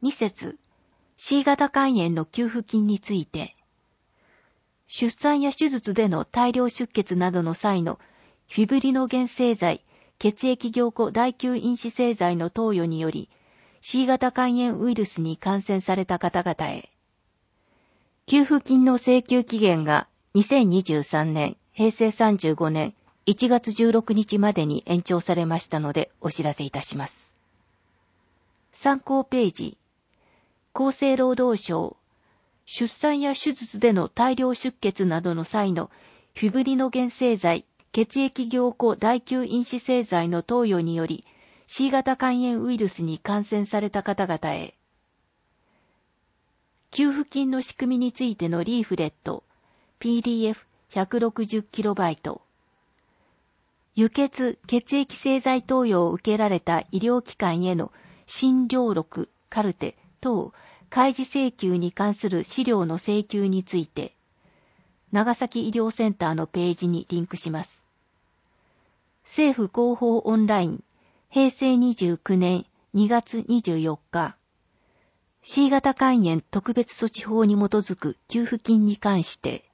2節、C 型肝炎の給付金について、出産や手術での大量出血などの際のフィブリノゲン製剤、血液凝固第9因子製剤の投与により、C 型肝炎ウイルスに感染された方々へ、給付金の請求期限が2023年平成35年1月16日までに延長されましたのでお知らせいたします。参考ページ、厚生労働省、出産や手術での大量出血などの際のフィブリノゲン製剤、血液凝固第9因子製剤の投与により C 型肝炎ウイルスに感染された方々へ、給付金の仕組みについてのリーフレット、PDF160KB、輸血・血液製剤投与を受けられた医療機関への診療録、カルテ等、開示請求に関する資料の請求について、長崎医療センターのページにリンクします。政府広報オンライン、平成29年2月24日、C 型肝炎特別措置法に基づく給付金に関して、